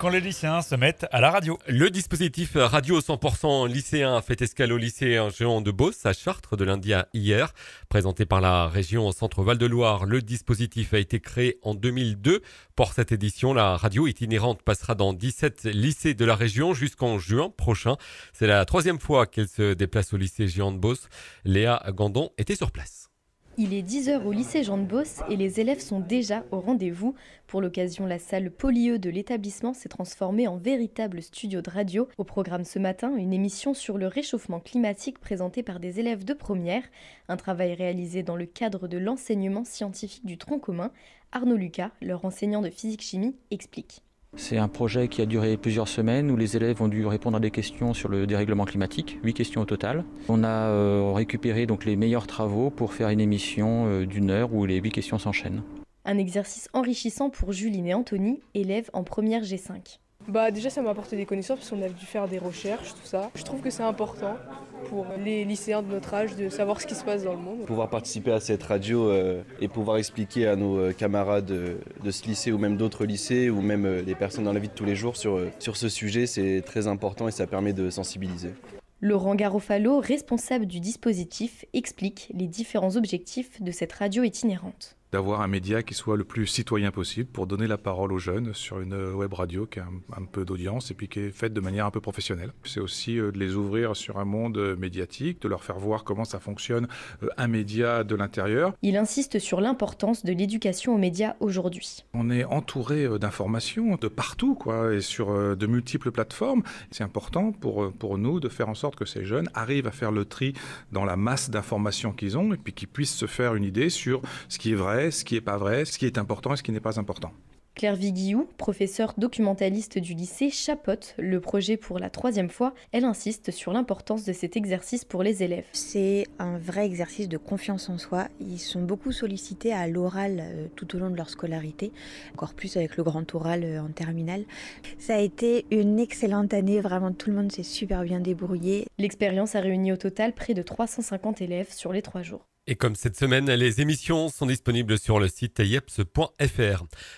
quand les lycéens se mettent à la radio. Le dispositif radio 100% lycéen fait escale au lycée Géant de Beauce à Chartres de lundi à hier. Présenté par la région Centre Val-de-Loire, le dispositif a été créé en 2002. Pour cette édition, la radio itinérante passera dans 17 lycées de la région jusqu'en juin prochain. C'est la troisième fois qu'elle se déplace au lycée Géant de Beauce. Léa Gandon était sur place. Il est 10h au lycée Jean de Beauce et les élèves sont déjà au rendez-vous. Pour l'occasion, la salle Polyeux de l'établissement s'est transformée en véritable studio de radio. Au programme ce matin, une émission sur le réchauffement climatique présentée par des élèves de première. Un travail réalisé dans le cadre de l'enseignement scientifique du tronc commun. Arnaud Lucas, leur enseignant de physique-chimie, explique. C'est un projet qui a duré plusieurs semaines où les élèves ont dû répondre à des questions sur le dérèglement climatique, 8 questions au total. On a récupéré donc les meilleurs travaux pour faire une émission d'une heure où les 8 questions s'enchaînent. Un exercice enrichissant pour Juline et Anthony, élèves en première G5. Déjà ça m'a apporté des connaissances parce qu'on a dû faire des recherches, tout ça. Je trouve que c'est important pour les lycéens de notre âge de savoir ce qui se passe dans le monde. Pouvoir participer à cette radio et pouvoir expliquer à nos camarades de ce lycée ou même d'autres lycées ou même les personnes dans la vie de tous les jours sur ce sujet, c'est très important et ça permet de sensibiliser. Laurent Garofalo, responsable du dispositif, explique les différents objectifs de cette radio itinérante. D'avoir un média qui soit le plus citoyen possible pour donner la parole aux jeunes sur une web radio qui a un peu d'audience et puis qui est faite de manière un peu professionnelle. C'est aussi de les ouvrir sur un monde médiatique, de leur faire voir comment ça fonctionne un média de l'intérieur. Il insiste sur l'importance de l'éducation aux médias aujourd'hui. On est entouré d'informations de partout, et sur de multiples plateformes. C'est important pour nous de faire en sorte que ces jeunes arrivent à faire le tri dans la masse d'informations qu'ils ont et puis qu'ils puissent se faire une idée sur ce qui est vrai, ce qui n'est pas vrai, ce qui est important et ce qui n'est pas important. Claire Viguiou, professeure documentaliste du lycée, chapeaute le projet pour la 3e fois. Elle insiste sur l'importance de cet exercice pour les élèves. C'est un vrai exercice de confiance en soi. Ils sont beaucoup sollicités à l'oral tout au long de leur scolarité, encore plus avec le grand oral en terminale. Ça a été une excellente année, vraiment tout le monde s'est super bien débrouillé. L'expérience a réuni au total près de 350 élèves sur les 3 jours. Et comme cette semaine, les émissions sont disponibles sur le site yeps.fr.